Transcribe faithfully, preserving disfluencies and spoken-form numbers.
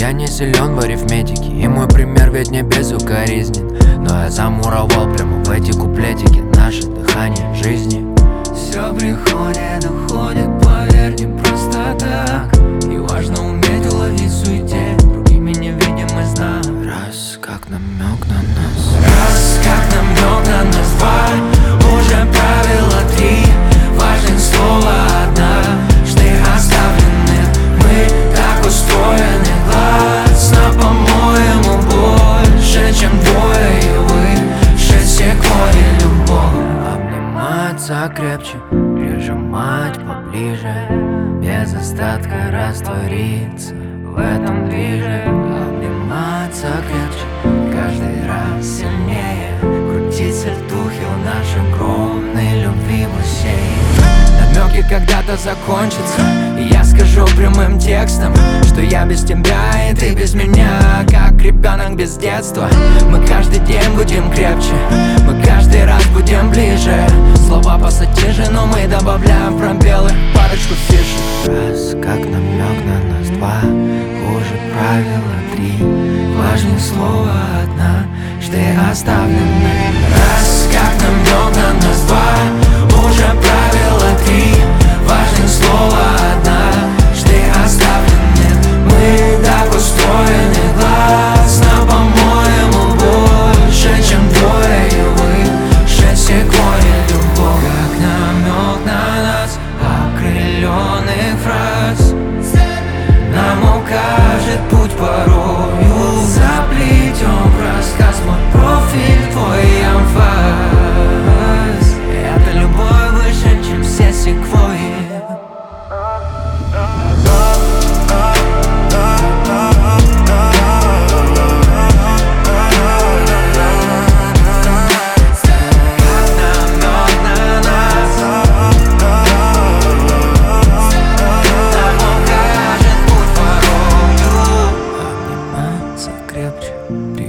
Я не силен в арифметике, и мой пример ведь не безукоризнен. Но я замуровал прямо в эти куплетики наше дыхание жизни. Все приходит, уходит, поверь, не просто так. И важно уметь уловить в суете другими невидимый знак. Раз, как намек на нас. Раз, как намек на нас. Два, уже правило три. Важных слова одна, что оставлены. Мы так устроены, глазно, по-моему, больше, чем двое. И выше секвойи любовь. Обниматься крепче, прижимать поближе, без остатка раствориться в этом движе. Обниматься крепче, каждый раз сильнее, крутить сальтухи в нашей огромной любви бассейн. Намеки когда-то закончатся, и я скажу прямым текстом, что я без тебя и ты без меня, как ребенок без детства. Мы каждый день будем крепче, мы каждый раз будем ближе. Слова пассатижи, но мы добавляем пробелы, парочку фишек. Раз, как намек на нас. Два, хуже правила. Три, важных слова одна, что оставлены. Раз, как намек на нас. Два, уже правило три. Важных слова одна, что оставлены. Мы так устроены, глазно, по-моему, больше, чем двое. И выше секвойи любовь. Как намек на нас, окрыленных фраз нам укажет путь порою. Заплетем в рассказ мой профиль, твой эмфаз. Это любовь выше, чем все секвойи. крепче,